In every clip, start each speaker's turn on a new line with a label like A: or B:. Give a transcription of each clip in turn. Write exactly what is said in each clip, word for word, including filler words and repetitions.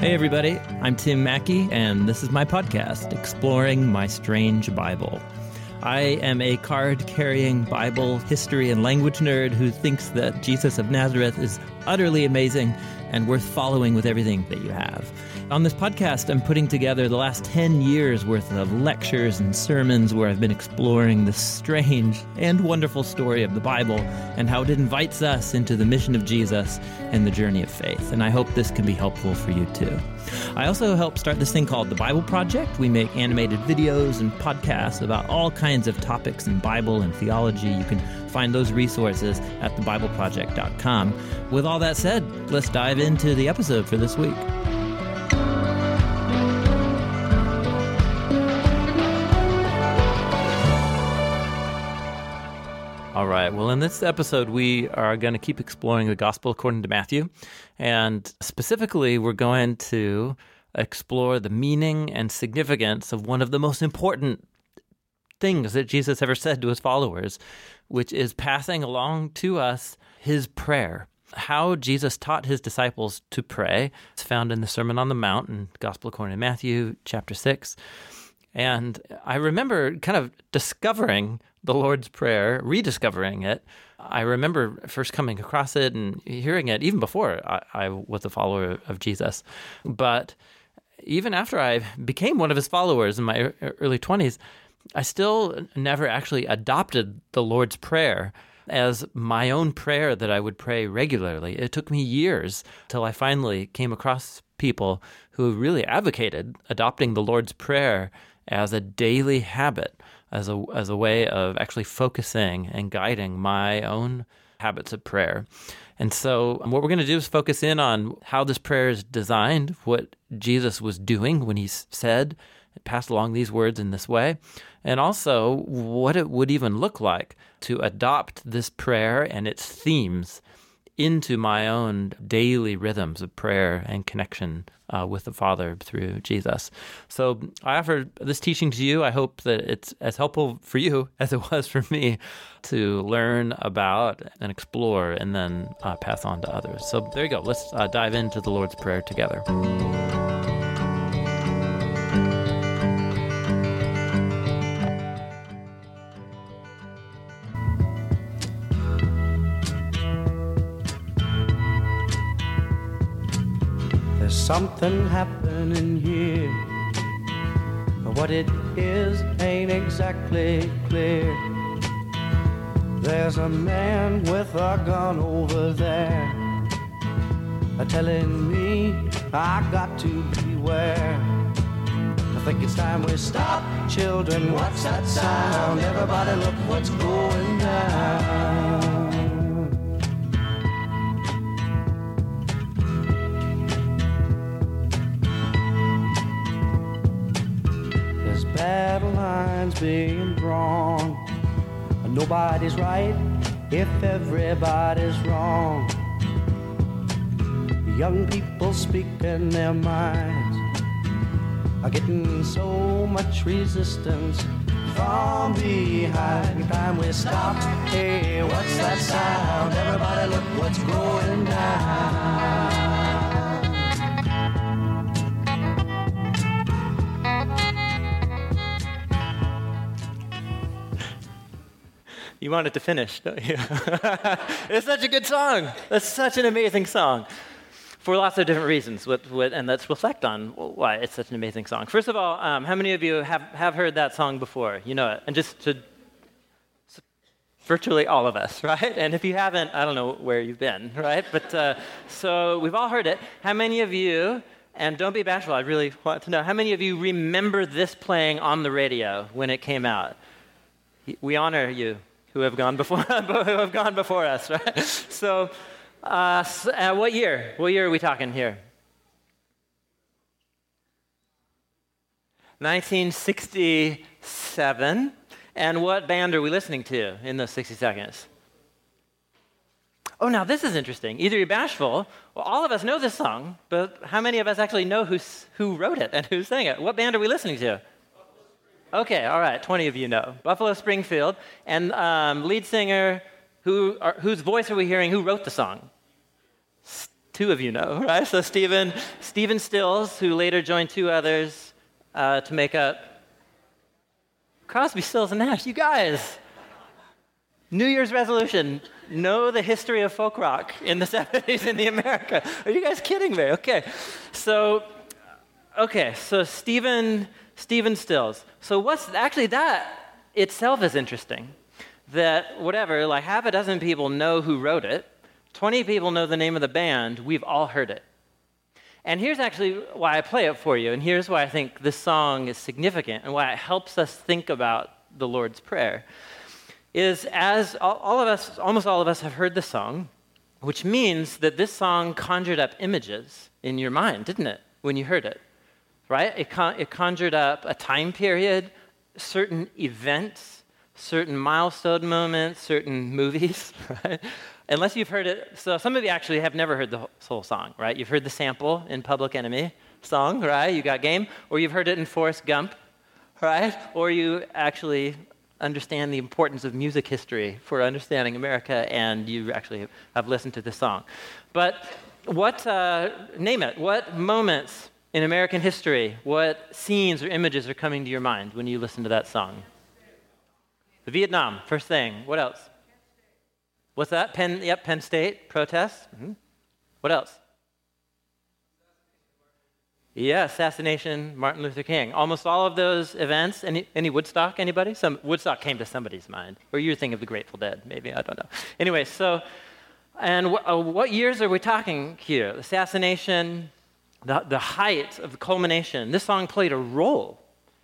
A: Hey everybody, I'm Tim Mackey, and this is my podcast, Exploring My Strange Bible. I am a card-carrying Bible history and language nerd who thinks that Jesus of Nazareth is utterly amazing and worth following with everything that you have. On this podcast, I'm putting together the last ten years worth of lectures and sermons where I've been exploring the strange and wonderful story of the Bible and how it invites us into the mission of Jesus and the journey of faith. And I hope this can be helpful for you too. I also help start this thing called The Bible Project. We make animated videos and podcasts about all kinds of topics in Bible and theology. You can find those resources at the bible project dot com. With all that said, let's dive into the episode for this week. All right. Well, in this episode, we are going to keep exploring the Gospel according to Matthew. And specifically, we're going to explore the meaning and significance of one of the most important things that Jesus ever said to his followers, which is passing along to us his prayer. How Jesus taught his disciples to pray. It's found in the Sermon on the Mount in Gospel according to Matthew, chapter six. And I remember kind of discovering the Lord's Prayer, rediscovering it. I remember first coming across it and hearing it even before I, I was a follower of Jesus. But even after I became one of his followers in my early twenties, I still never actually adopted the Lord's Prayer as my own prayer that I would pray regularly. It took me years till I finally came across people who really advocated adopting the Lord's Prayer as a daily habit, as a as a way of actually focusing and guiding my own habits of prayer. And so what we're going to do is focus in on how this prayer is designed, what Jesus was doing when he said, passed along these words in this way, and also what it would even look like to adopt this prayer and its themes into my own daily rhythms of prayer and connection uh, with the Father through Jesus. So I offer this teaching to you. I hope that it's as helpful for you as it was for me to learn about and explore and then uh, pass on to others. So there you go. Let's uh, dive into the Lord's Prayer together.
B: There's something happening here, but what it is ain't exactly clear. There's a man with a gun over there, telling me I got to beware. I think it's time we stop, children. What's that sound? Everybody look what's going down. Battle lines being drawn. Nobody's right if everybody's wrong. Young people speaking their minds are getting so much resistance from behind. Time we stop. Hey, what's that sound? Everybody look what's going down.
A: You want it to finish, don't you? It's such a good song. That's such an amazing song for lots of different reasons, with, with, and let's reflect on why it's such an amazing song. First of all, um, how many of you have, have heard that song before? You know it. And just to virtually all of us, right? And if you haven't, I don't know where you've been, right? But uh, so we've all heard it. How many of you, and don't be bashful, I really want to know, how many of you remember this playing on the radio when it came out? We honor you who have gone before who have gone before us, right? So, uh, so uh, what year? What year are we talking here? nineteen sixty-seven. And what band are we listening to in those sixty seconds? Oh, now this is interesting. Either you're bashful, well, all of us know this song, but how many of us actually know who who wrote it and who sang it? What band are we listening to? Okay, all right, twenty of you know. Buffalo Springfield. And um, lead singer, who are, whose voice are we hearing? Who wrote the song? two of you know, right? So Stephen, Stephen Stills, who later joined two others uh, to make up Crosby, Stills, and Nash. You guys, New Year's resolution, know the history of folk rock in the seventies in the America. Are you guys kidding me? Okay, so, okay, so Stephen, Stephen Stills. So what's, actually that itself is interesting. That whatever, like half a dozen people know who wrote it, twenty people know the name of the band, we've all heard it. And here's actually why I play it for you, and here's why I think this song is significant and why it helps us think about the Lord's Prayer, is as all of us, almost all of us have heard the song, which means that this song conjured up images in your mind, didn't it, when you heard it, right? It, con- it conjured up a time period, certain events, certain milestone moments, certain movies, right? Unless you've heard it, so some of you actually have never heard the whole song, right? You've heard the sample in Public Enemy song, right? You got game, or you've heard it in Forrest Gump, right? Or you actually understand the importance of music history for understanding America, and you actually have listened to this song. But what, uh, name it, what moments in American history, what scenes or images are coming to your mind when you listen to that song? The Vietnam, first thing. What else? What's that? Penn, yep, Penn State, protests. Mm-hmm. What else? Yeah, assassination, Martin Luther King. Almost all of those events. Any, any Woodstock, anybody? Some Woodstock came to somebody's mind. Or you're thinking of the Grateful Dead, maybe, I don't know. Anyway, so, and wh- uh, what years are we talking here? Assassination, the, the height of the culmination. This song played a role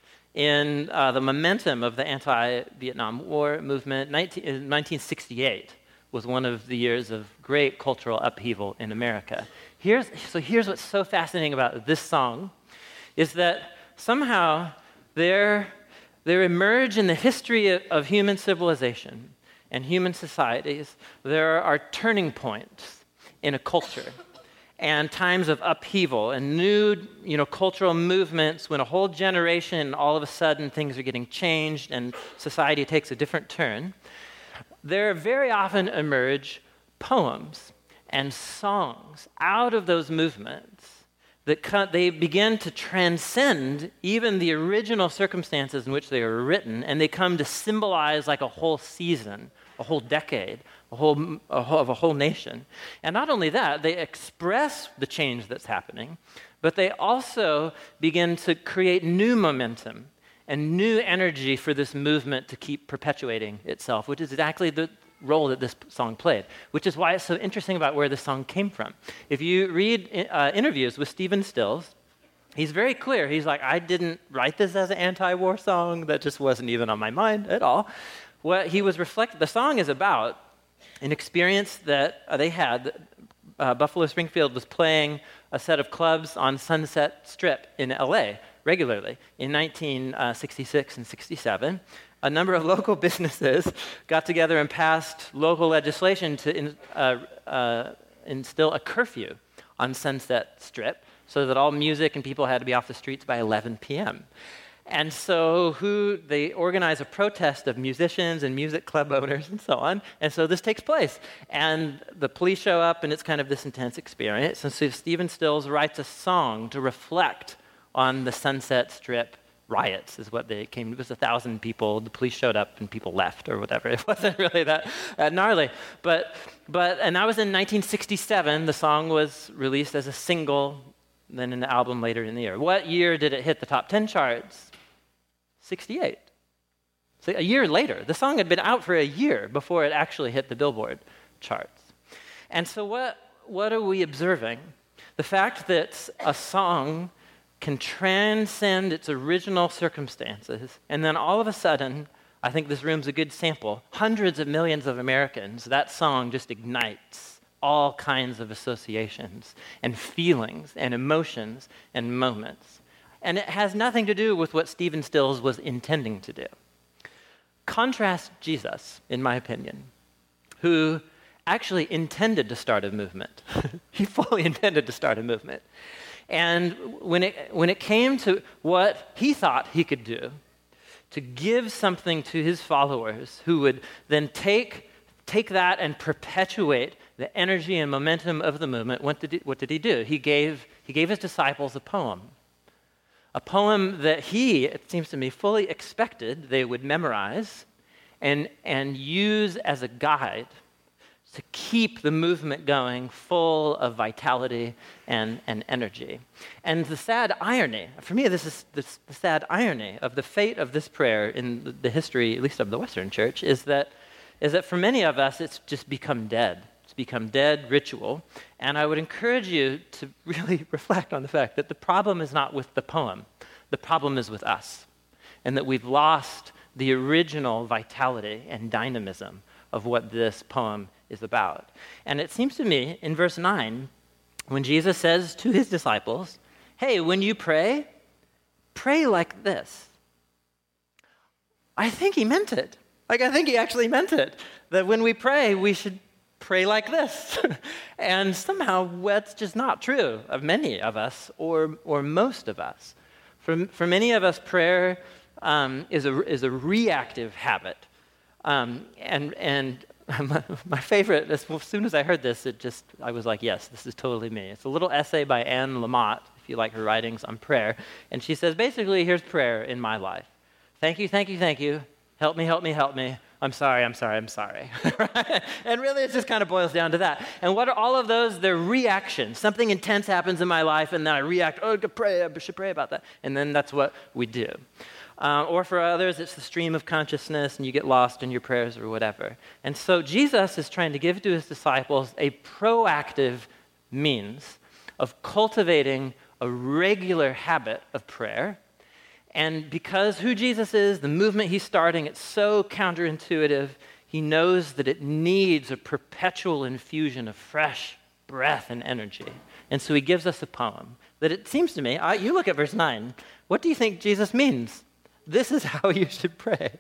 A: in uh, the momentum of the anti-Vietnam War movement. nineteen, nineteen sixty-eight was one of the years of great cultural upheaval in America. Here's, so here's what's so fascinating about this song, is that somehow there, there emerge in the history of, of human civilization and human societies, there are turning points in a culture and times of upheaval and new, you know, cultural movements when a whole generation, all of a sudden things are getting changed and society takes a different turn. There very often emerge poems and songs out of those movements that co- they begin to transcend even the original circumstances in which they were written, and they come to symbolize like a whole season, a whole decade, a whole, a whole, of a whole nation. And not only that, they express the change that's happening, but they also begin to create new momentum and new energy for this movement to keep perpetuating itself, which is exactly the role that this song played, which is why it's so interesting about where this song came from. If you read uh, interviews with Stephen Stills, he's very clear. He's like, I didn't write this as an anti-war song. That just wasn't even on my mind at all. What he was reflecting, the song is about an experience that uh, they had. Uh, Buffalo Springfield was playing a set of clubs on Sunset Strip in L A regularly in nineteen sixty-six and sixty-seven. A number of local businesses got together and passed local legislation to in, uh, uh, instill a curfew on Sunset Strip so that all music and people had to be off the streets by eleven p.m. And so who they organize a protest of musicians and music club owners and so on. And so this takes place. And the police show up, and it's kind of this intense experience. And so Stephen Stills writes a song to reflect on the Sunset Strip riots, is what they came. It was a thousand people. The police showed up, and people left, or whatever. It wasn't really that uh, gnarly. But, but, and that was in nineteen sixty-seven. The song was released as a single, then an album later in the year. What year did it hit the top ten charts? sixty-eight. So a year later. The song had been out for a year before it actually hit the Billboard charts. And so what, what are we observing? The fact that a song can transcend its original circumstances, and then all of a sudden, I think this room's a good sample, hundreds of millions of Americans, that song just ignites all kinds of associations and feelings and emotions and moments. And it has nothing to do with what Stephen Stills was intending to do. Contrast Jesus, in my opinion, who actually intended to start a movement. He fully intended to start a movement. And when it, when it came to what he thought he could do, to give something to his followers who would then take, take that and perpetuate the energy and momentum of the movement, what did he, what did he do? He gave, he gave his disciples a poem. A poem that he, it seems to me, fully expected they would memorize and, and use as a guide to keep the movement going full of vitality and, and energy. And the sad irony, for me, this is this, the sad irony of the fate of this prayer in the, the history, at least of the Western Church, is that, is that for many of us, it's just become dead. It's become dead ritual. And I would encourage you to really reflect on the fact that the problem is not with the poem. The problem is with us. And that we've lost the original vitality and dynamism of what this poem is about. And it seems to me in verse nine, when Jesus says to his disciples, hey, when you pray, pray like this. I think he meant it. Like, I think he actually meant it. That when we pray, we should pray like this. And somehow that's just not true of many of us or or most of us. For, for many of us, prayer um, is a is a reactive habit. Um, and and my, my favorite, as, as soon as I heard this, it just, I was like, yes, this is totally me. It's a little essay by Anne Lamott, if you like her writings on prayer. And she says, basically, here's prayer in my life. Thank you, thank you, thank you. Help me, help me, help me. I'm sorry, I'm sorry, I'm sorry. And really, it just kind of boils down to that. And what are all of those? They're reactions. Something intense happens in my life, and then I react, oh, I could pray, I should pray about that. And then that's what we do. Uh, or for others, it's the stream of consciousness, and you get lost in your prayers or whatever. And so Jesus is trying to give to his disciples a proactive means of cultivating a regular habit of prayer. And because who Jesus is, the movement he's starting, it's so counterintuitive, he knows that it needs a perpetual infusion of fresh breath and energy. And so he gives us a poem that it seems to me, I, you look at verse nine, what do you think Jesus means? This is how you should pray.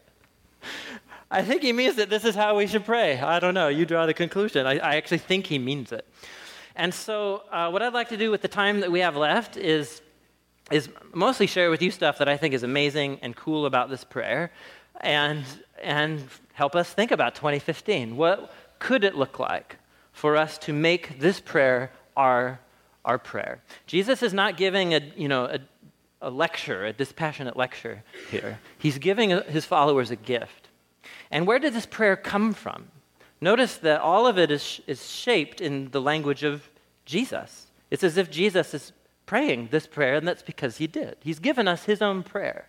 A: I think he means that this is how we should pray. I don't know. You draw the conclusion. I, I actually think he means it. And so uh, what I'd like to do with the time that we have left is, is mostly share with you stuff that I think is amazing and cool about this prayer and, and help us think about twenty fifteen. What could it look like for us to make this prayer our, our prayer? Jesus is not giving a, you know, a a lecture, a dispassionate lecture here. He's giving his followers a gift. And where did this prayer come from? Notice that all of it is, is shaped in the language of Jesus. It's as if Jesus is praying this prayer, and that's because he did. He's given us his own prayer.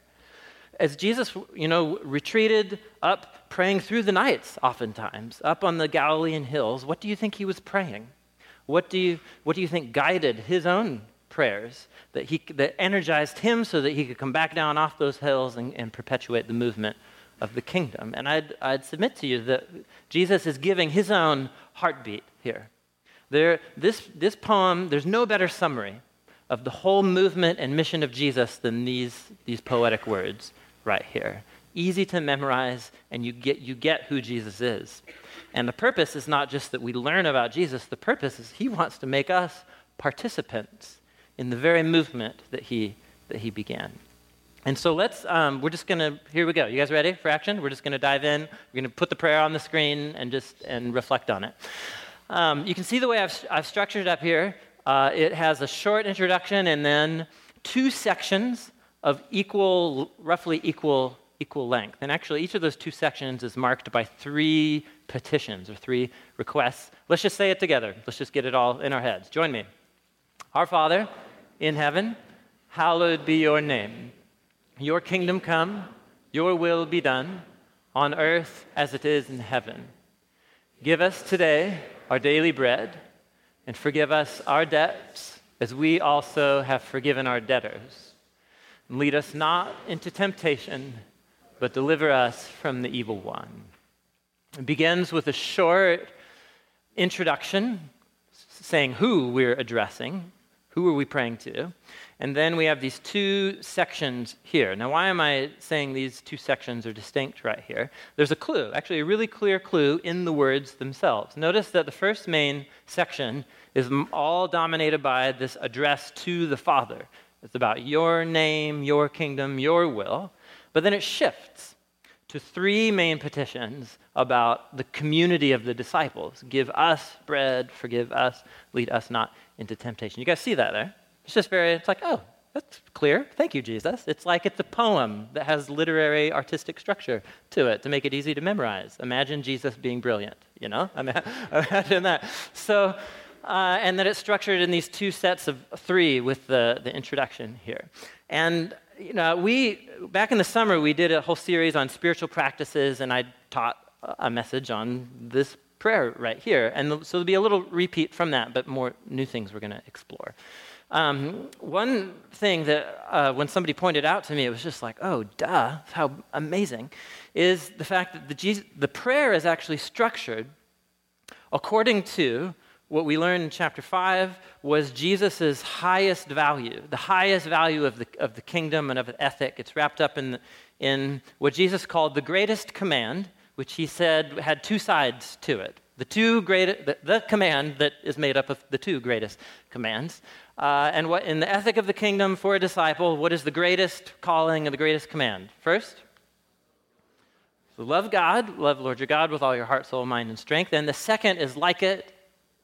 A: As Jesus, you know, retreated up, praying through the nights oftentimes, up on the Galilean hills, what do you think he was praying? What do you, what do you think guided his own prayers that he that energized him so that he could come back down off those hills and, and perpetuate the movement of the kingdom? And I'd, I'd submit to you that Jesus is giving his own heartbeat here. There, this, this poem, there's no better summary of the whole movement and mission of Jesus than these, these poetic words right here. Easy to memorize, and you get, you get who Jesus is. And the purpose is not just that we learn about Jesus. The purpose is he wants to make us participants in the very movement that he that he began. And so let's, um, we're just going to, here we go. You guys ready for action? We're just going to dive in. We're going to put the prayer on the screen and just and reflect on it. Um, you can see the way I've, I've structured it up here. Uh, it has a short introduction and then two sections of equal, roughly equal, equal length. And actually, each of those two sections is marked by three petitions or three requests. Let's just say it together. Let's just get it all in our heads. Join me. Our Father, in heaven, hallowed be your name. Your kingdom come, your will be done, on earth as it is in heaven. Give us today our daily bread, and forgive us our debts, as we also have forgiven our debtors. And lead us not into temptation, but deliver us from the evil one. It begins with a short introduction, saying who we're addressing. Who are we praying to? And then we have these two sections here. Now, why am I saying these two sections are distinct right here? There's a clue, actually a really clear clue in the words themselves. Notice that the first main section is all dominated by this address to the Father. It's about your name, your kingdom, your will. But then it shifts to three main petitions about the community of the disciples. Give us bread, forgive us, lead us not into temptation. You guys see that there? It's just very, it's like, oh, that's clear. Thank you, Jesus. It's like it's a poem that has literary, artistic structure to it to make it easy to memorize. Imagine Jesus being brilliant, you know? Imagine that. So, uh, and that it's structured in these two sets of three with the, the introduction here. And you know, we, back in the summer, we did a whole series on spiritual practices, and I taught a message on this prayer right here. And so there'll be a little repeat from that, but more new things we're going to explore. Um, one thing that uh, when somebody pointed out to me, it was just like, oh, duh, how amazing, is the fact that the, Jesus, the prayer is actually structured according to what we learned in chapter five was Jesus' highest value, the highest value of the, of the kingdom and of the ethic. It's wrapped up in, in what Jesus called the greatest command, which he said had two sides to it. The two great, the, the command that is made up of the two greatest commands. Uh, and what in the ethic of the kingdom for a disciple, what is the greatest calling and the greatest command? First, so love God, love Lord your God with all your heart, soul, mind, and strength. And the second is like it,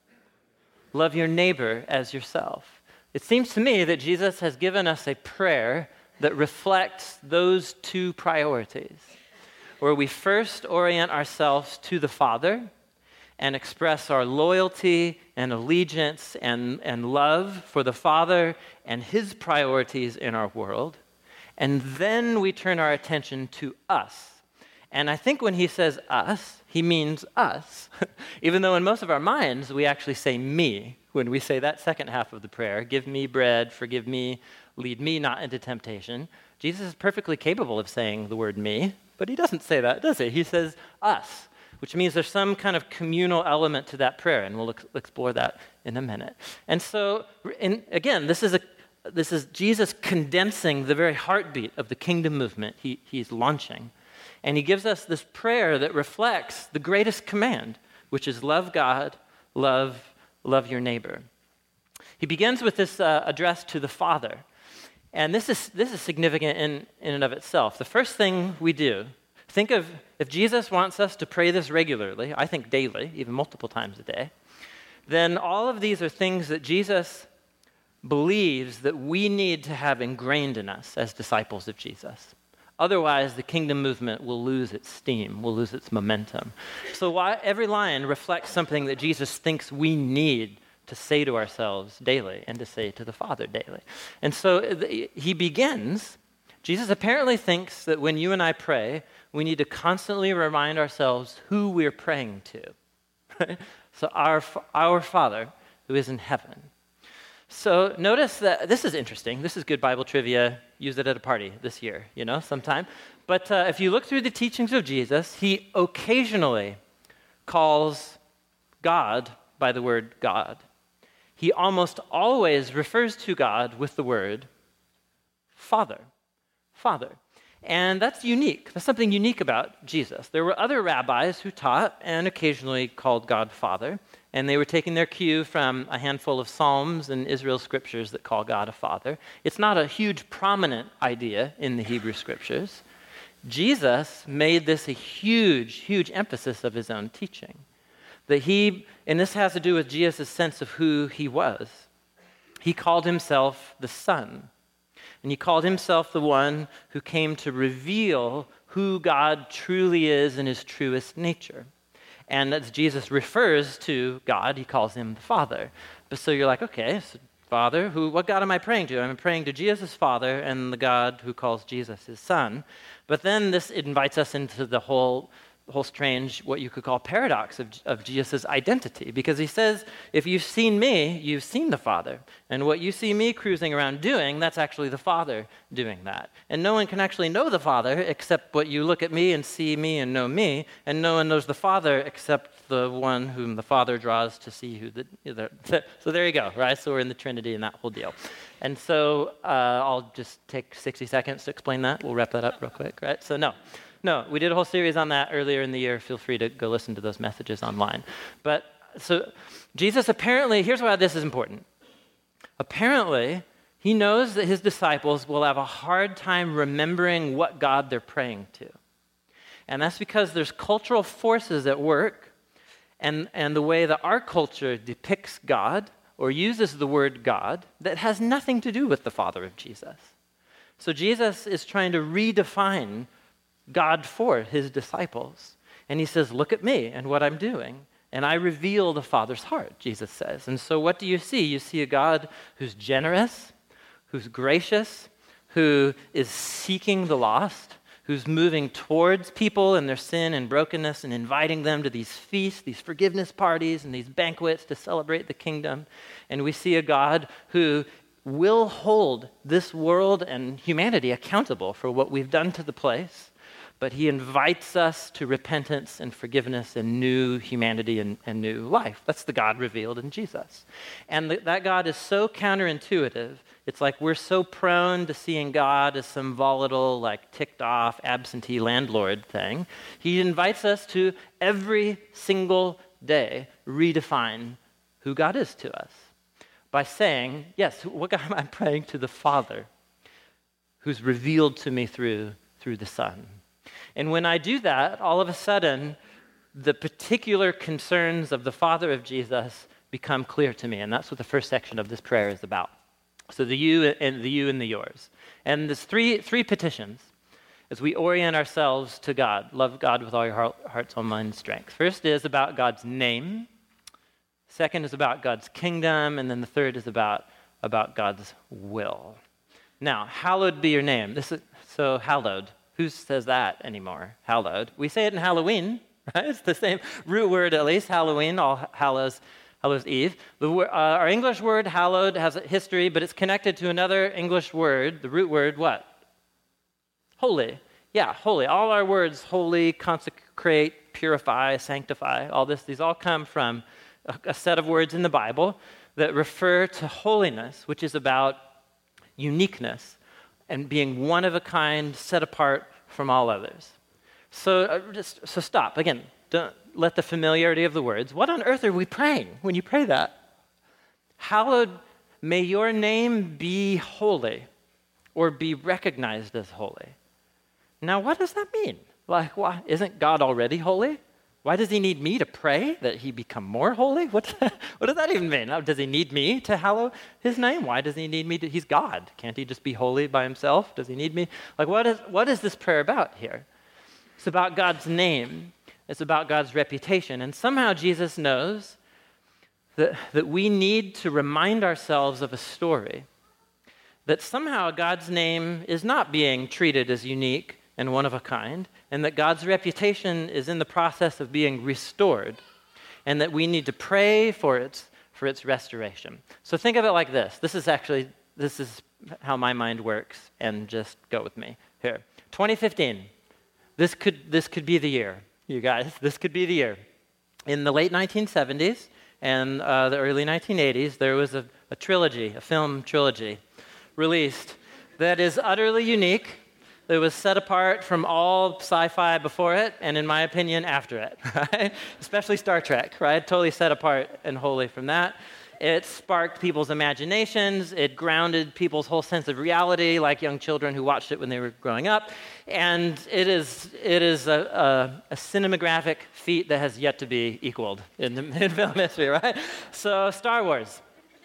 A: love your neighbor as yourself. It seems to me that Jesus has given us a prayer that reflects those two priorities, where we first orient ourselves to the Father and express our loyalty and allegiance and, and love for the Father and his priorities in our world. And then we turn our attention to us. And I think when he says us, he means us, even though in most of our minds we actually say me when we say that second half of the prayer, give me bread, forgive me, lead me not into temptation. Jesus is perfectly capable of saying the word me, but he doesn't say that, does he? He says us, which means there's some kind of communal element to that prayer, and we'll ex- explore that in a minute. And so, in, again, this is a this is Jesus condensing the very heartbeat of the kingdom movement he, he's launching. And he gives us this prayer that reflects the greatest command, which is love God, love, love your neighbor. He begins with this uh, address to the Father. And this is this is significant in, in and of itself. The first thing we do, think of if Jesus wants us to pray this regularly, I think daily, even multiple times a day, then all of these are things that Jesus believes that we need to have ingrained in us as disciples of Jesus. Otherwise, the kingdom movement will lose its steam, will lose its momentum. So why, every line reflects something that Jesus thinks we need to say to ourselves daily and to say to the Father daily. And so the, he begins, Jesus apparently thinks that when you and I pray, we need to constantly remind ourselves who we're praying to. Right? So our, our Father who is in heaven. So notice that, this is interesting. This is good Bible trivia. Use it at a party this year, you know, sometime. But uh, if you look through the teachings of Jesus, he occasionally calls God by the word God. He almost always refers to God with the word Father. Father. And that's unique. That's something unique about Jesus. There were other rabbis who taught and occasionally called God Father. And they were taking their cue from a handful of Psalms and Israel scriptures that call God a father. It's not a huge prominent idea in the Hebrew scriptures. Jesus made this a huge, huge emphasis of his own teaching. That he, and this has to do with Jesus' sense of who he was. He called himself the Son. And he called himself the one who came to reveal who God truly is in his truest nature. And as Jesus refers to God, he calls him the Father. But so you're like, okay, so Father, who? What God am I praying to? I'm praying to Jesus' Father and the God who calls Jesus his Son. But then this invites us into the whole whole strange, what you could call paradox of, of Jesus' identity. Because he says, if you've seen me, you've seen the Father. And what you see me cruising around doing, that's actually the Father doing that. And no one can actually know the Father except what you look at me and see me and know me. And no one knows the Father except the one whom the Father draws to see who the... the so there you go, right? So we're in the Trinity and that whole deal. And so uh, I'll just take sixty seconds to explain that. We'll wrap that up real quick, right? So no. No, we did a whole series on that earlier in the year. Feel free to go listen to those messages online. But so Jesus apparently, here's why this is important. Apparently, he knows that his disciples will have a hard time remembering what God they're praying to. And that's because there's cultural forces at work, and, and the way that our culture depicts God or uses the word God that has nothing to do with the Father of Jesus. So Jesus is trying to redefine God for his disciples. And he says, look at me and what I'm doing. And I reveal the Father's heart, Jesus says. And so what do you see? You see a God who's generous, who's gracious, who is seeking the lost, who's moving towards people in their sin and brokenness and inviting them to these feasts, these forgiveness parties, and these banquets to celebrate the kingdom. And we see a God who will hold this world and humanity accountable for what we've done to the place, but he invites us to repentance and forgiveness and new humanity and, and new life. That's the God revealed in Jesus. And the, that God is so counterintuitive. It's like we're so prone to seeing God as some volatile, like ticked off, absentee landlord thing. He invites us to every single day redefine who God is to us by saying, yes, what God am I praying to? The Father who's revealed to me through, through the Son. And when I do that, all of a sudden, the particular concerns of the Father of Jesus become clear to me. And that's what the first section of this prayer is about. So the you and the you and the yours. And there's three, three petitions as we orient ourselves to God. Love God with all your heart, heart, soul, mind, and strength. First is about God's name. Second is about God's kingdom. And then the third is about, about God's will. Now, hallowed be your name. This is so hallowed. Who says that anymore? Hallowed. We say it in Halloween, right? It's the same root word, at least. Halloween, All Hallows, Hallows Eve. The, uh, our English word hallowed has a history, but it's connected to another English word. The root word, what? Holy. Yeah, holy. All our words, holy, consecrate, purify, sanctify, all this, these all come from a, a set of words in the Bible that refer to holiness, which is about uniqueness and being one of a kind, set apart from all others. So uh, just so stop. Again, don't let the familiarity of the words. What on earth are we praying when you pray that? Hallowed, may your name be holy or be recognized as holy. Now, what does that mean? Like, why, isn't God already holy? Why does he need me to pray that he become more holy? What, what does that even mean? Does he need me to hallow his name? Why does he need me to? He's God. Can't he just be holy by himself? Does he need me? Like, what is, what is this prayer about here? It's about God's name. It's about God's reputation. And somehow Jesus knows that, that we need to remind ourselves of a story, that somehow God's name is not being treated as unique and one of a kind, and that God's reputation is in the process of being restored, and that we need to pray for its, for its restoration. So think of it like this. This is actually, this is how my mind works, and just go with me here. twenty fifteen, this could, this could be the year, you guys. This could be the year. In the late nineteen seventies and uh, the early nineteen eighties, there was a, a trilogy, a film trilogy, released that is utterly unique. It was set apart from all sci-fi before it, and in my opinion, after it, right? Especially Star Trek, right? Totally set apart and holy from that. It sparked people's imaginations. It grounded people's whole sense of reality, like young children who watched it when they were growing up. And it is it is a, a, a cinematographic feat that has yet to be equaled in, the, in film history, right? So Star Wars.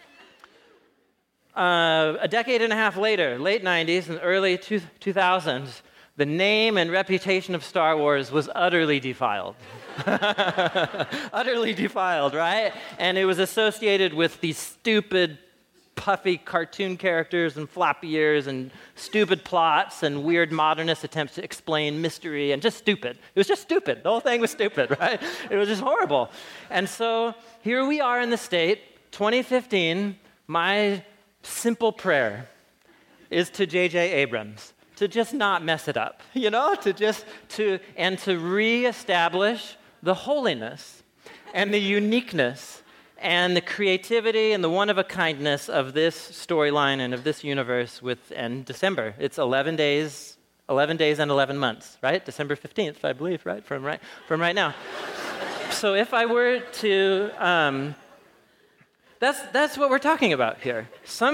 A: Uh, a decade and a half later, late nineties and early two, 2000s, the name and reputation of Star Wars was utterly defiled. Utterly defiled, right? And it was associated with these stupid, puffy cartoon characters and floppy ears and stupid plots and weird modernist attempts to explain mystery and just stupid. It was just stupid. The whole thing was stupid, right? It was just horrible. And so here we are in the state, twenty fifteen, my simple prayer is to J J Abrams to just not mess it up, you know, to just to and to reestablish the holiness and the uniqueness and the creativity and the one-of-a-kindness of this storyline and of this universe with and December. It's eleven days, eleven days and eleven months, right? December fifteenth, I believe, right? From right from right now. So if I were to um, That's, that's what we're talking about here.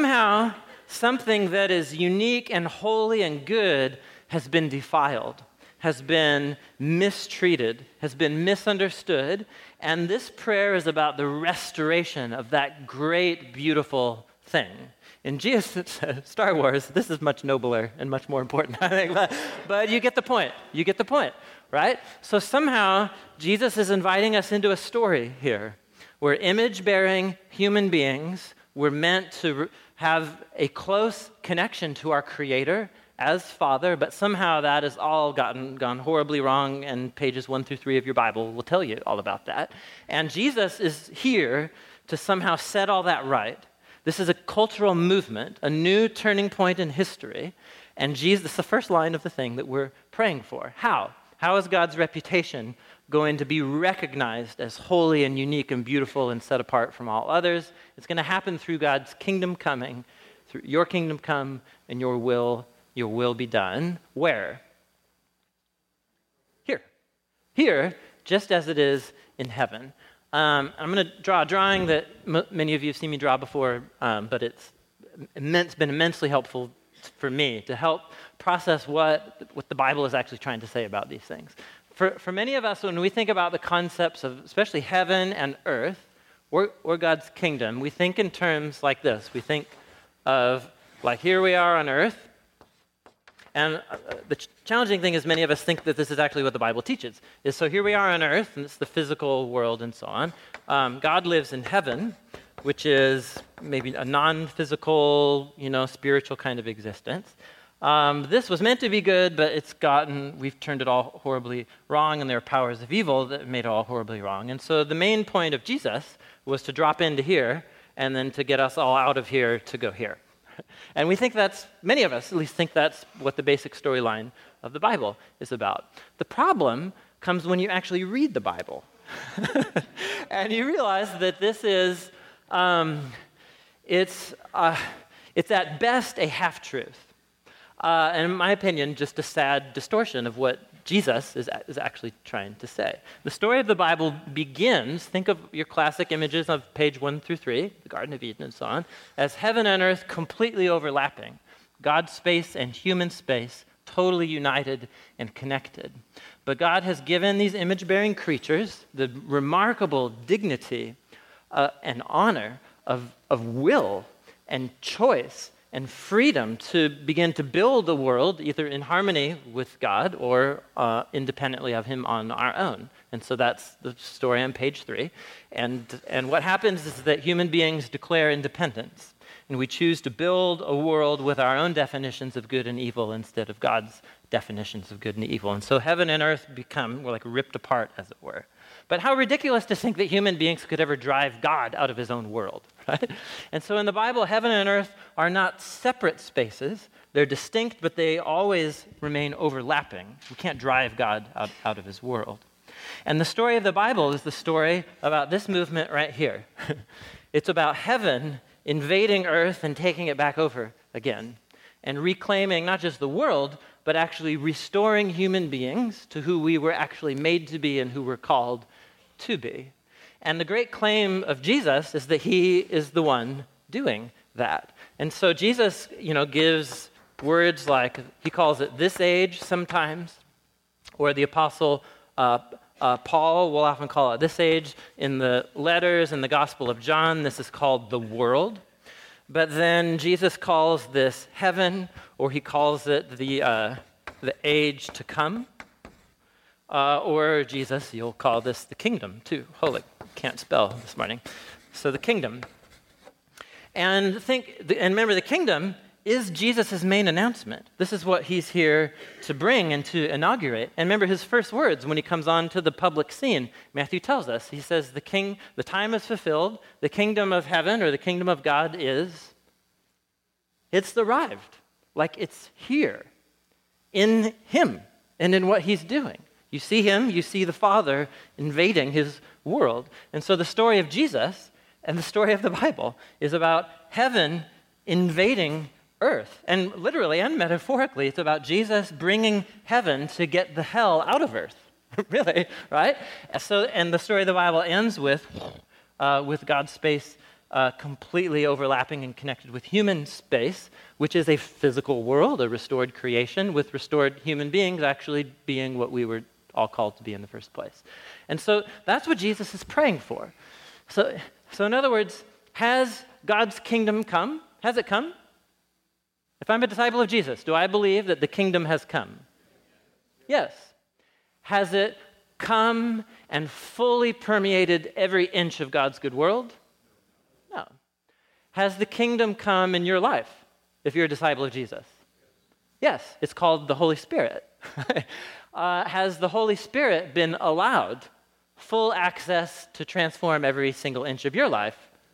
A: Somehow, something that is unique and holy and good has been defiled. has been mistreated, has been misunderstood, and this prayer is about the restoration of that great, beautiful thing. In Jesus, Star Wars, this is much nobler and much more important, I think, but, but you get the point. You get the point, right? So somehow, Jesus is inviting us into a story here where image-bearing human beings were meant to have a close connection to our Creator as Father, but somehow that has all gotten gone horribly wrong, and pages one through three of your Bible will tell you all about that. And Jesus is here to somehow set all that right. This is a cultural movement, a new turning point in history, and Jesus, this is the first line of the thing that we're praying for. How? How is God's reputation going to be recognized as holy and unique and beautiful and set apart from all others? It's going to happen through God's kingdom coming, through your kingdom come and your will, your will be done. Where? Here. Here, just as it is in heaven. Um, I'm going to draw a drawing that m- many of you have seen me draw before, um, but it's immense, been immensely helpful for me to help process what, what the Bible is actually trying to say about these things. For, for many of us, when we think about the concepts of especially heaven and earth, or, or God's kingdom, we think in terms like this. We think of, like, here we are on earth, and uh, the ch- challenging thing is many of us think that this is actually what the Bible teaches. Is so here we are on earth, and it's the physical world and so on. Um, God lives in heaven, which is maybe a non-physical, you know, spiritual kind of existence. Um, this was meant to be good, but it's gotten, we've turned it all horribly wrong, and there are powers of evil that made it all horribly wrong. And so the main point of Jesus was to drop into here, and then to get us all out of here to go here. And we think that's, many of us at least think that's what the basic storyline of the Bible is about. The problem comes when you actually read the Bible. And you realize that this is, um, it's, uh, it's at best a half-truth. Uh, and in my opinion, just a sad distortion of what Jesus is, is actually trying to say. The story of the Bible begins, think of your classic images of page one through three, the Garden of Eden and so on, as heaven and earth completely overlapping, God's space and human space totally united and connected. But God has given these image-bearing creatures the remarkable dignity uh, and honor of, of will and choice and freedom to begin to build a world either in harmony with God or uh, independently of Him on our own. And so that's the story on page three. And, and what happens is that human beings declare independence, and we choose to build a world with our own definitions of good and evil instead of God's definitions of good and evil. And so heaven and earth become, we're like ripped apart, as it were. But how ridiculous to think that human beings could ever drive God out of His own world, right? And so in the Bible, heaven and earth are not separate spaces. They're distinct, but they always remain overlapping. We can't drive God out, out of His world. And the story of the Bible is the story about this movement right here. It's about heaven invading earth and taking it back over again, and reclaiming not just the world, but actually restoring human beings to who we were actually made to be and who we're called to be. And the great claim of Jesus is that He is the one doing that. And so Jesus, you know, gives words like, He calls it this age sometimes, or the apostle uh, uh, Paul will often call it this age. In the letters in the Gospel of John, this is called the world. But then Jesus calls this heaven, or He calls it the uh, the age to come. Uh, or Jesus, you'll call this the kingdom too. Holy, can't spell this morning. So the kingdom. And think, and remember, the kingdom is Jesus' main announcement. This is what He's here to bring and to inaugurate. And remember His first words when He comes on to the public scene. Matthew tells us, He says, the king, the time is fulfilled, the kingdom of heaven or the kingdom of God is, it's arrived. Like it's here in Him and in what He's doing. You see Him, you see the Father invading His world. And so the story of Jesus and the story of the Bible is about heaven invading earth. And literally and metaphorically, it's about Jesus bringing heaven to get the hell out of earth. Really, right? So, and the story of the Bible ends with, uh, with God's space uh, completely overlapping and connected with human space, which is a physical world, a restored creation, with restored human beings actually being what we were all called to be in the first place. And so that's what Jesus is praying for. So, so in other words, has God's kingdom come? Has it come? If I'm a disciple of Jesus, do I believe that the kingdom has come? Yes. Has it come and fully permeated every inch of God's good world? No. Has the kingdom come in your life if you're a disciple of Jesus? Yes. It's called the Holy Spirit. uh, has the Holy Spirit been allowed full access to transform every single inch of your life?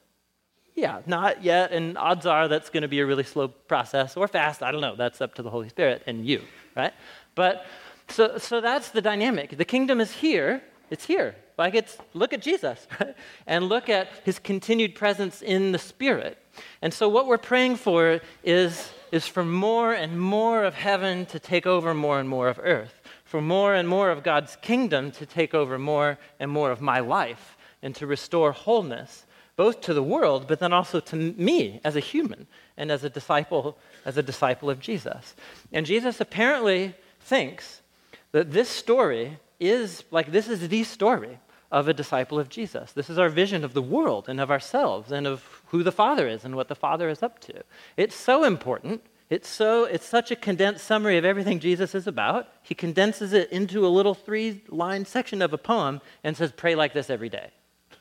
A: Yeah, not yet, and odds are that's going to be a really slow process, or fast, I don't know. That's up to the Holy Spirit and you, right? But So, so that's the dynamic. The kingdom is here. It's here. Like it's, look at Jesus, right? And look at his continued presence in the Spirit. And so what we're praying for is, is for more and more of heaven to take over more and more of earth, for more and more of God's kingdom to take over more and more of my life, and to restore wholeness, both to the world, but then also to me as a human and as a disciple, as a disciple of Jesus. And Jesus apparently thinks that this story is, like this is the story of a disciple of Jesus. This is our vision of the world and of ourselves and of who the Father is and what the Father is up to. It's so important. It's so, it's such a condensed summary of everything Jesus is about. He condenses it into a little three-line section of a poem and says, pray like this every day.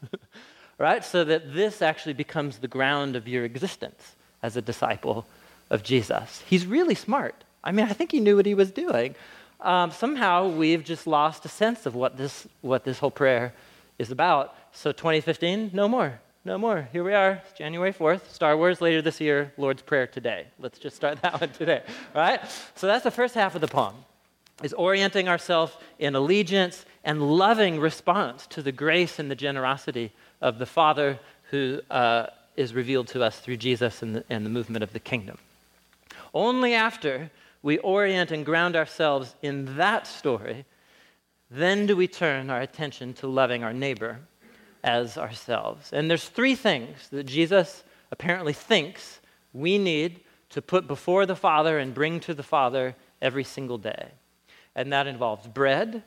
A: Right? So that this actually becomes the ground of your existence as a disciple of Jesus. He's really smart. I mean, I think he knew what he was doing. Um, somehow we've just lost a sense of what this what this whole prayer is about. So twenty fifteen, no more, no more. Here we are, it's January fourth, Star Wars later this year, Lord's Prayer today. Let's just start that one today, right? So that's the first half of the poem, is orienting ourselves in allegiance and loving response to the grace and the generosity of the Father who uh, is revealed to us through Jesus and the, and the movement of the kingdom. Only after we orient and ground ourselves in that story, then do we turn our attention to loving our neighbor as ourselves. And there's three things that Jesus apparently thinks we need to put before the Father and bring to the Father every single day. And that involves bread,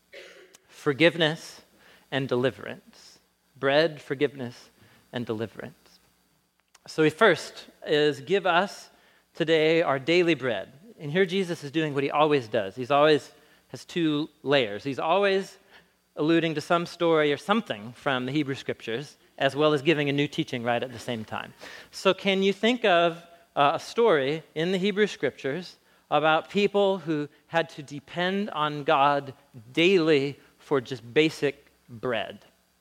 A: forgiveness, and deliverance. Bread, forgiveness, and deliverance. So he first is give us today our daily bread. And here Jesus is doing what he always does. He's always has two layers. He's always alluding to some story or something from the Hebrew Scriptures, as well as giving a new teaching right at the same time. So can you think of uh, a story in the Hebrew Scriptures about people who had to depend on God daily for just basic bread?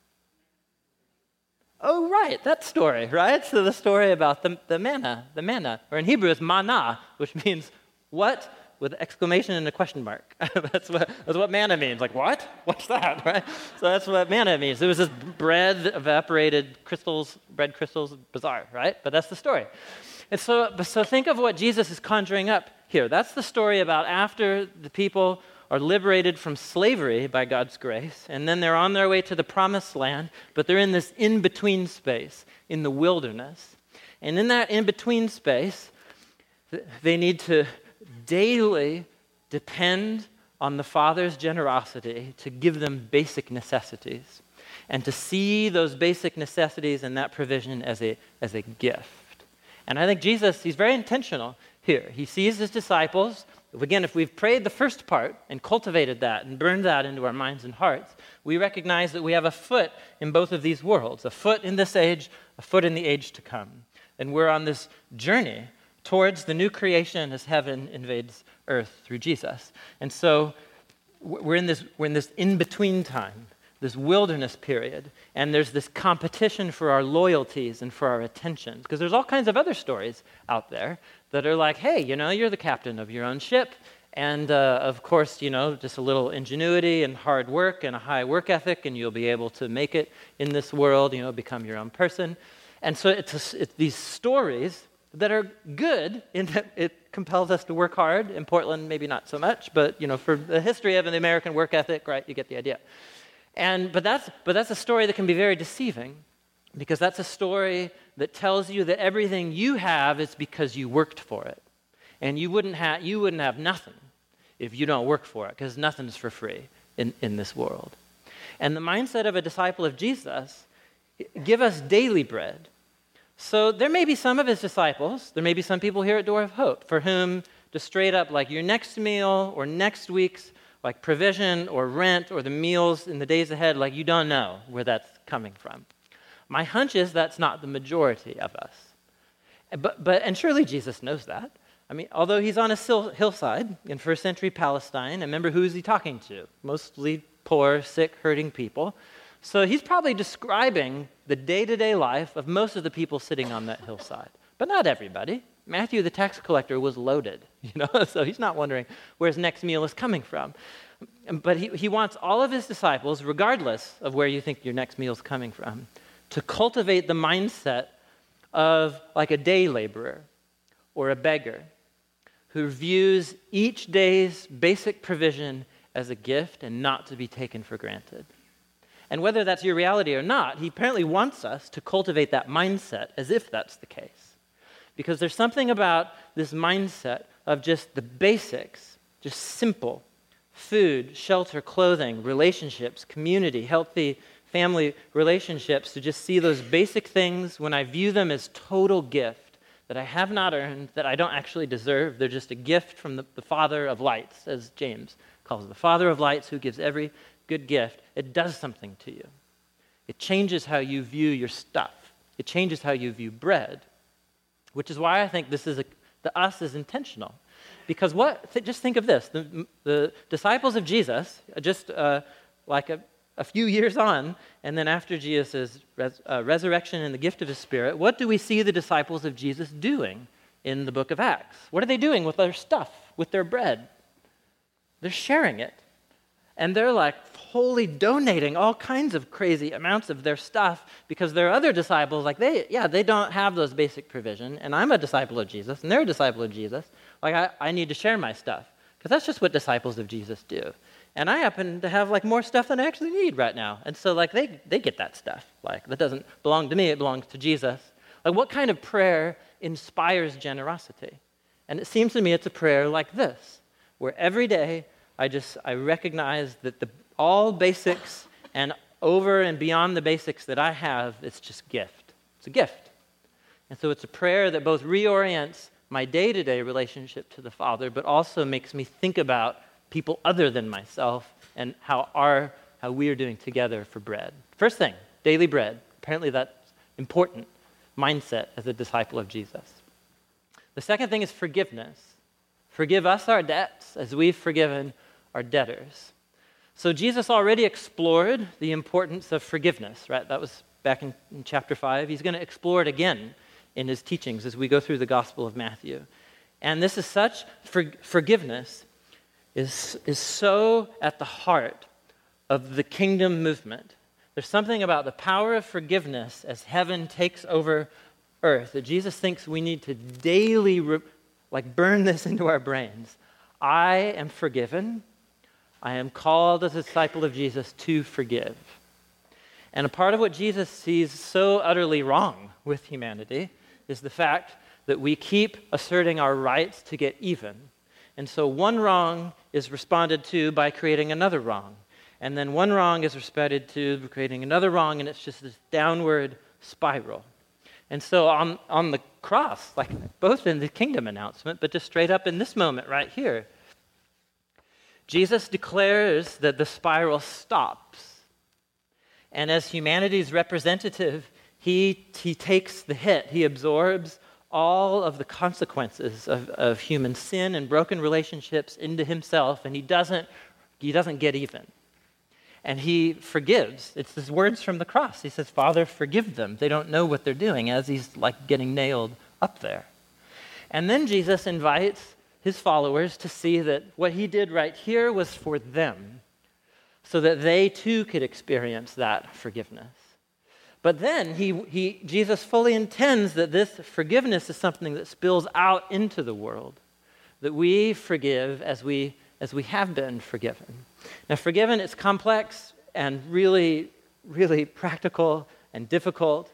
A: Oh, right, that story, right? So the story about the, the manna, the manna, or in Hebrew it's manna, which means what? With exclamation and a question mark. that's what that's what manna means. Like, what? What's that, right? So that's what manna means. It was this bread, evaporated crystals, bread crystals, bizarre, right? But that's the story. And so, so think of what Jesus is conjuring up here. That's the story about after the people are liberated from slavery by God's grace, and then they're on their way to the promised land, but they're in this in-between space, in the wilderness. And in that in-between space, they need to daily depend on the Father's generosity to give them basic necessities, and to see those basic necessities and that provision as a, as a gift. And I think Jesus, he's very intentional here. He sees his disciples. Again, if we've prayed the first part and cultivated that and burned that into our minds and hearts, we recognize that we have a foot in both of these worlds, a foot in this age, a foot in the age to come. And we're on this journey towards the new creation as heaven invades earth through Jesus. And so we're in this, we're in this in-between time, this wilderness period, and there's this competition for our loyalties and for our attentions, because there's all kinds of other stories out there that are like, hey, you know, you're the captain of your own ship, and uh, of course, you know, just a little ingenuity and hard work and a high work ethic, and you'll be able to make it in this world, you know, become your own person. And so it's, a, it's these stories that are good in that it compels us to work hard. In Portland, maybe not so much, but, you know, for the history of the American work ethic, right, you get the idea. And but that's but that's a story that can be very deceiving, because that's a story that tells you that everything you have is because you worked for it. And you wouldn't have you wouldn't have nothing if you don't work for it, because nothing's for free in, in this world. And the mindset of a disciple of Jesus, give us daily bread. So there may be some of his disciples, there may be some people here at Door of Hope for whom just straight up like your next meal or next week's like provision or rent or the meals in the days ahead, like you don't know where that's coming from. My hunch is that's not the majority of us. But, but and surely Jesus knows that. I mean, although he's on a hillside in first century Palestine, and remember, who is he talking to? Mostly poor, sick, hurting people. So he's probably describing the day-to-day life of most of the people sitting on that hillside, but not everybody. Matthew, the tax collector, was loaded, you know, so he's not wondering where his next meal is coming from. But he, he wants all of his disciples, regardless of where you think your next meal is coming from, to cultivate the mindset of like a day laborer or a beggar who views each day's basic provision as a gift and not to be taken for granted. And whether that's your reality or not, he apparently wants us to cultivate that mindset as if that's the case. Because there's something about this mindset of just the basics, just simple food, shelter, clothing, relationships, community, healthy family relationships, to just see those basic things when I view them as total gift that I have not earned, that I don't actually deserve. They're just a gift from the, the Father of lights, as James calls it, the Father of lights who gives every good gift. It does something to you. It changes how you view your stuff. It changes how you view bread, which is why I think this is a, the us is intentional. Because what? Th- just think of this: the, the disciples of Jesus, just uh, like a, a few years on, and then after Jesus' res- uh, resurrection and the gift of his Spirit, what do we see the disciples of Jesus doing in the book of Acts? What are they doing with their stuff, with their bread? They're sharing it. And they're like wholly donating all kinds of crazy amounts of their stuff because there are other disciples, like they, yeah, they don't have those basic provision. And I'm a disciple of Jesus, and they're a disciple of Jesus. Like I, I need to share my stuff because that's just what disciples of Jesus do. And I happen to have like more stuff than I actually need right now. And so like they, they get that stuff. Like that doesn't belong to me, it belongs to Jesus. Like what kind of prayer inspires generosity? And it seems to me it's a prayer like this, where every day I just, I recognize that the all basics and over and beyond the basics that I have, it's just gift. It's a gift. And so it's a prayer that both reorients my day-to-day relationship to the Father, but also makes me think about people other than myself and how our how we are doing together for bread. First thing, daily bread. Apparently that's important mindset as a disciple of Jesus. The second thing is forgiveness. Forgive us our debts as we've forgiven our debtors. So Jesus already explored the importance of forgiveness, right? That was back in, in chapter five. He's going to explore it again in his teachings as we go through the Gospel of Matthew. And this is such, for, forgiveness is, is so at the heart of the kingdom movement. There's something about the power of forgiveness as heaven takes over earth that Jesus thinks we need to daily re, like burn this into our brains. I am forgiven. I am called as a disciple of Jesus to forgive. And a part of what Jesus sees so utterly wrong with humanity is the fact that we keep asserting our rights to get even. And so one wrong is responded to by creating another wrong. And then one wrong is responded to by creating another wrong, and it's just this downward spiral. And so on, on the cross, like both in the kingdom announcement, but just straight up in this moment right here, Jesus declares that the spiral stops. And as humanity's representative, he, he takes the hit. He absorbs all of the consequences of, of human sin and broken relationships into himself, and he doesn't, he doesn't get even. And he forgives. It's his words from the cross. He says, Father, forgive them. They don't know what they're doing, as he's like getting nailed up there. And then Jesus invites his followers to see that what he did right here was for them, so that they too could experience that forgiveness. But then he, he, Jesus fully intends that this forgiveness is something that spills out into the world, that we forgive as we, as we have been forgiven. Now, forgiven is complex and really, really practical and difficult,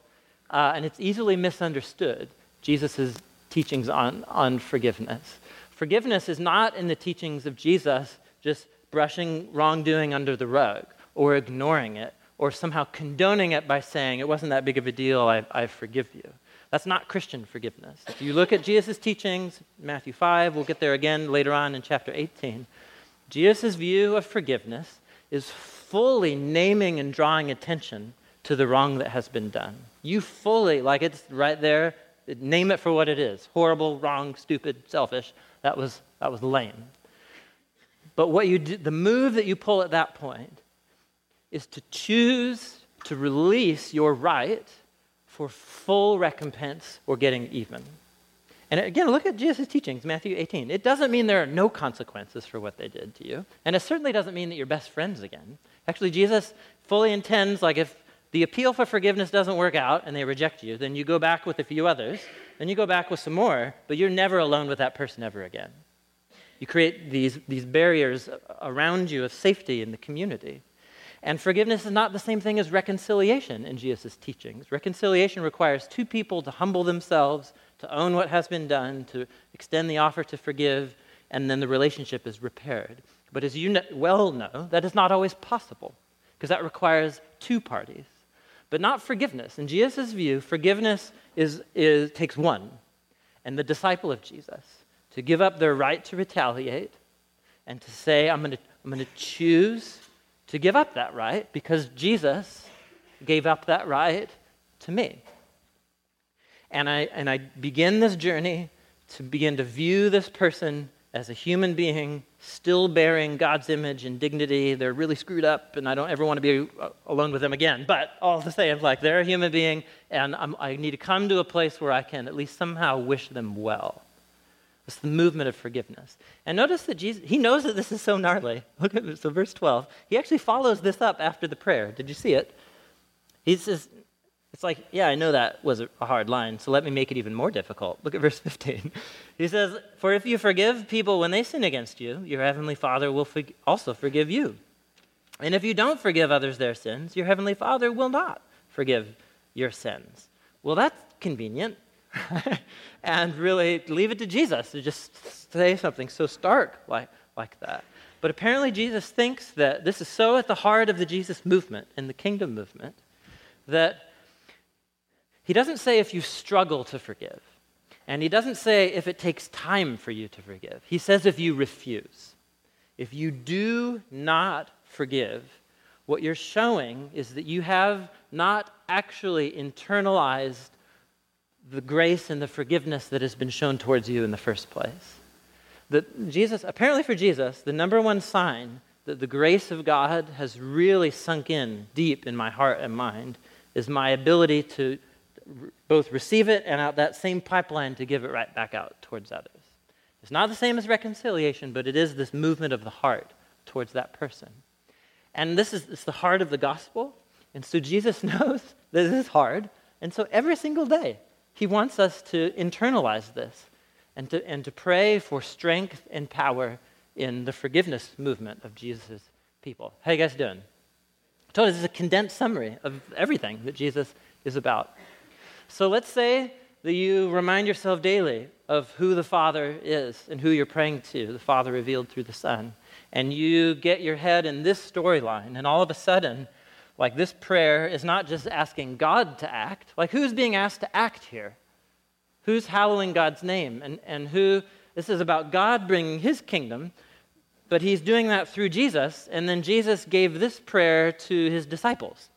A: uh, and it's easily misunderstood, Jesus' teachings on, on forgiveness. Forgiveness is not in the teachings of Jesus just brushing wrongdoing under the rug or ignoring it or somehow condoning it by saying, it wasn't that big of a deal, I, I forgive you. That's not Christian forgiveness. If you look at Jesus' teachings, Matthew five, we'll get there again later on in chapter eighteen, Jesus' view of forgiveness is fully naming and drawing attention to the wrong that has been done. You fully, like it's right there, name it for what it is. Horrible, wrong, stupid, selfish. That was that was lame. But what you do, the move that you pull at that point is to choose to release your right for full recompense or getting even. And again, look at Jesus' teachings, Matthew eighteen. It doesn't mean there are no consequences for what they did to you. And it certainly doesn't mean that you're best friends again. Actually, Jesus fully intends, like if the appeal for forgiveness doesn't work out and they reject you, then you go back with a few others, then you go back with some more, but you're never alone with that person ever again. You create these, these barriers around you of safety in the community. And forgiveness is not the same thing as reconciliation in Jesus' teachings. Reconciliation requires two people to humble themselves, to own what has been done, to extend the offer to forgive, and then the relationship is repaired. But as you well know, that is not always possible, because that requires two parties. But not forgiveness. In Jesus' view, forgiveness is, is takes one, and the disciple of Jesus, to give up their right to retaliate and to say, I'm going to I'm going to choose to give up that right because Jesus gave up that right to me. And I and I begin this journey to begin to view this person as a human being still bearing God's image and dignity. They're really screwed up, and I don't ever want to be alone with them again. But all the same, like they're a human being, and I'm, I need to come to a place where I can at least somehow wish them well. It's the movement of forgiveness. And notice that Jesus, he knows that this is so gnarly. Look at this, so verse twelve. He actually follows this up after the prayer. Did you see it? He says, it's like, yeah, I know that was a hard line, so let me make it even more difficult. Look at verse fifteen. He says, for if you forgive people when they sin against you, your heavenly Father will for- also forgive you. And if you don't forgive others their sins, your heavenly Father will not forgive your sins. Well, that's convenient. And really leave it to Jesus to just say something so stark like, like that. But apparently Jesus thinks that this is so at the heart of the Jesus movement and the kingdom movement that he doesn't say if you struggle to forgive. And he doesn't say if it takes time for you to forgive. He says if you refuse. If you do not forgive, what you're showing is that you have not actually internalized the grace and the forgiveness that has been shown towards you in the first place. That Jesus, apparently for Jesus, the number one sign that the grace of God has really sunk in deep in my heart and mind is my ability to both receive it and out that same pipeline to give it right back out towards others. It's not the same as reconciliation, but it is this movement of the heart towards that person. And this is it's the heart of the gospel. And so Jesus knows that this is hard. And so every single day, he wants us to internalize this and to, and to pray for strength and power in the forgiveness movement of Jesus' people. How you guys doing? I told you this is a condensed summary of everything that Jesus is about. So let's say that you remind yourself daily of who the Father is and who you're praying to, the Father revealed through the Son. And you get your head in this storyline, and all of a sudden, like this prayer is not just asking God to act. Like who's being asked to act here? Who's hallowing God's name? And, and who, this is about God bringing his kingdom, but he's doing that through Jesus. And then Jesus gave this prayer to his disciples.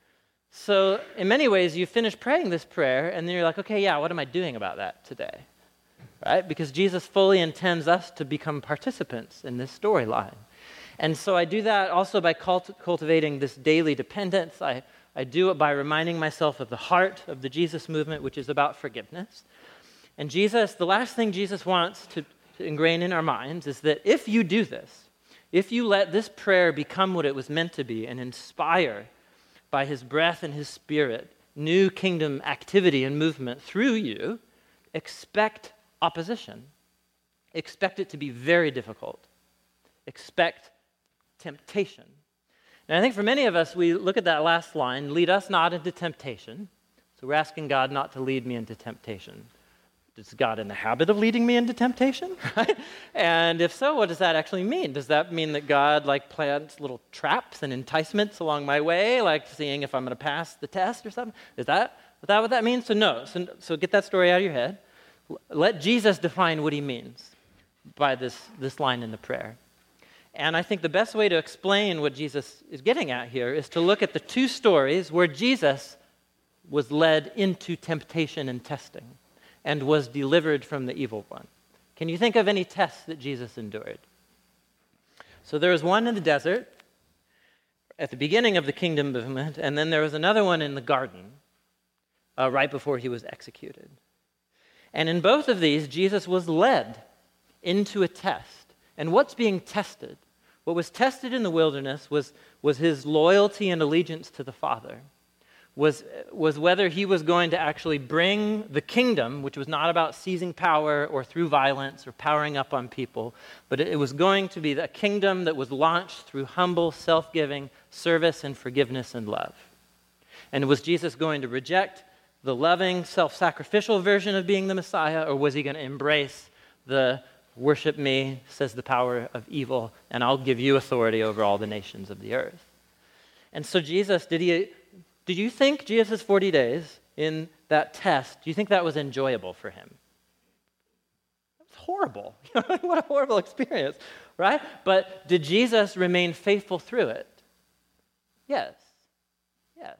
A: So in many ways, you finish praying this prayer and then you're like, okay, yeah, what am I doing about that today? Right? Because Jesus fully intends us to become participants in this storyline. And so I do that also by cult- cultivating this daily dependence. I, I do it by reminding myself of the heart of the Jesus movement, which is about forgiveness. And Jesus, the last thing Jesus wants to, to ingrain in our minds is that if you do this, if you let this prayer become what it was meant to be and inspire by his breath and his spirit, new kingdom activity and movement through you, expect opposition. Expect it to be very difficult. Expect temptation. And I think for many of us, we look at that last line, lead us not into temptation. So we're asking God not to lead me into temptation. Is God in the habit of leading me into temptation? Right? And if so, what does that actually mean? Does that mean that God like plants little traps and enticements along my way, like seeing if I'm going to pass the test or something? Is that, is that what that means? So no. So, so get that story out of your head. Let Jesus define what he means by this, this line in the prayer. And I think the best way to explain what Jesus is getting at here is to look at the two stories where Jesus was led into temptation and testing and was delivered from the evil one. Can you think of any tests that Jesus endured? So there was one in the desert at the beginning of the kingdom movement, and then there was another one in the garden uh, right before he was executed. And in both of these, Jesus was led into a test. And what's being tested? What was tested in the wilderness was, was his loyalty and allegiance to the Father. Was, was whether he was going to actually bring the kingdom, which was not about seizing power or through violence or powering up on people, but it was going to be a kingdom that was launched through humble, self-giving service and forgiveness and love. And was Jesus going to reject the loving, self-sacrificial version of being the Messiah, or was he going to embrace the worship me, says the power of evil, and I'll give you authority over all the nations of the earth? And so Jesus, did he... Do you think Jesus' forty days in that test, do you think that was enjoyable for him? It was horrible. What a horrible experience, right? But did Jesus remain faithful through it? Yes. Yes.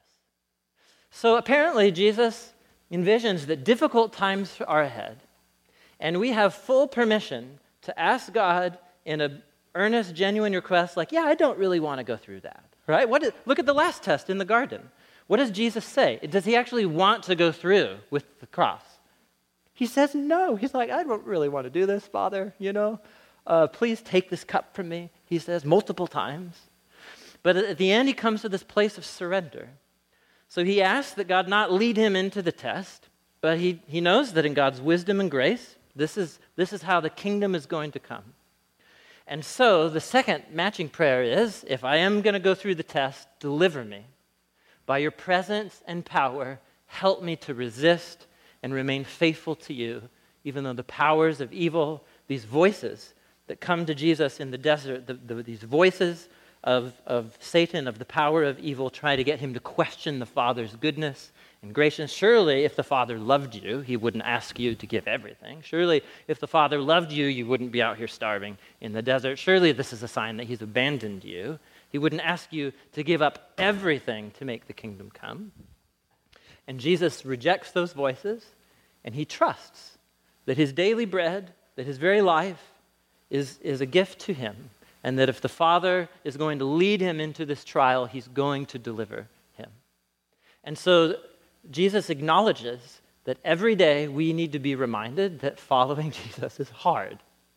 A: So apparently Jesus envisions that difficult times are ahead, and we have full permission to ask God in an earnest, genuine request like, yeah, I don't really want to go through that, right? What is, look at the last test in the garden. What does Jesus say? Does he actually want to go through with the cross? He says no. He's like, I don't really want to do this, Father, you know. Uh, please take this cup from me, he says multiple times. But at the end, he comes to this place of surrender. So he asks that God not lead him into the test, but he, he knows that in God's wisdom and grace, this is, this is how the kingdom is going to come. And so the second matching prayer is, if I am going to go through the test, deliver me. By your presence and power, help me to resist and remain faithful to you, even though the powers of evil, these voices that come to Jesus in the desert, the, the, these voices of, of Satan, of the power of evil, try to get him to question the Father's goodness and graciousness. Surely, if the Father loved you, he wouldn't ask you to give everything. Surely, if the Father loved you, you wouldn't be out here starving in the desert. Surely, this is a sign that he's abandoned you. He wouldn't ask you to give up everything to make the kingdom come. And Jesus rejects those voices, and he trusts that his daily bread, that his very life is, is a gift to him, and that if the Father is going to lead him into this trial, he's going to deliver him. And so Jesus acknowledges that every day we need to be reminded that following Jesus is hard,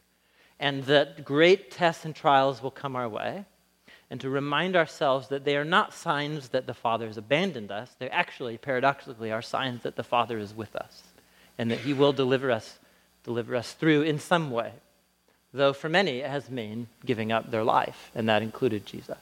A: and that great tests and trials will come our way, and to remind ourselves that they are not signs that the Father has abandoned us. They actually, paradoxically, are signs that the Father is with us and that he will deliver us, deliver us through in some way. Though for many, it has meant giving up their life, and that included Jesus.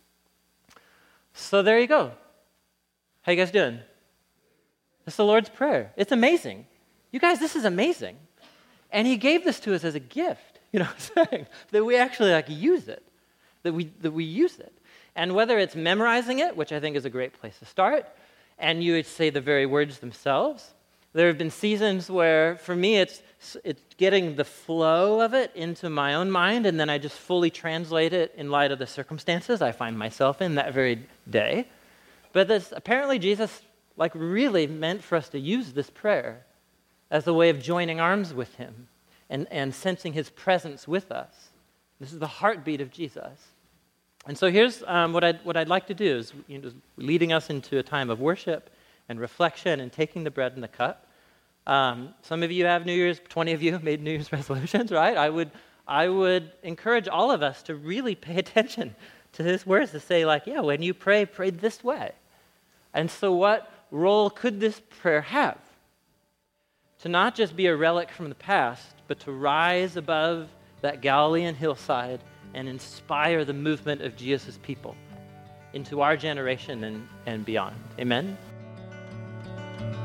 A: So there you go. How you guys doing? It's the Lord's Prayer. It's amazing. You guys, this is amazing. And he gave this to us as a gift, you know what I'm saying? That we actually like use it. That we that we use it. And whether it's memorizing it, which I think is a great place to start, and you would say the very words themselves. There have been seasons where, for me, it's it's getting the flow of it into my own mind, and then I just fully translate it in light of the circumstances I find myself in that very day. But this, apparently Jesus like really meant for us to use this prayer as a way of joining arms with him and, and sensing his presence with us. This is the heartbeat of Jesus. And so here's um, what, I'd, what I'd like to do is, you know, leading us into a time of worship and reflection and taking the bread and the cup. Um, some of you have New Year's, twenty of you made New Year's resolutions, right? I would, I would encourage all of us to really pay attention to his words, to say like, yeah, when you pray, pray this way. And so what role could this prayer have? To not just be a relic from the past, but to rise above that Galilean hillside and inspire the movement of Jesus' people into our generation and, and beyond. Amen?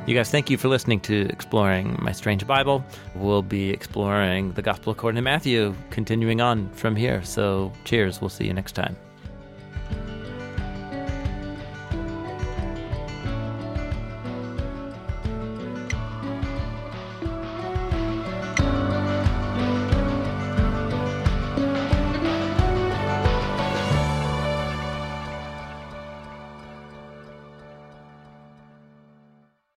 A: You guys, thank you for listening to Exploring My Strange Bible. We'll be exploring the Gospel according to Matthew, continuing on from here. So cheers. We'll see you next time.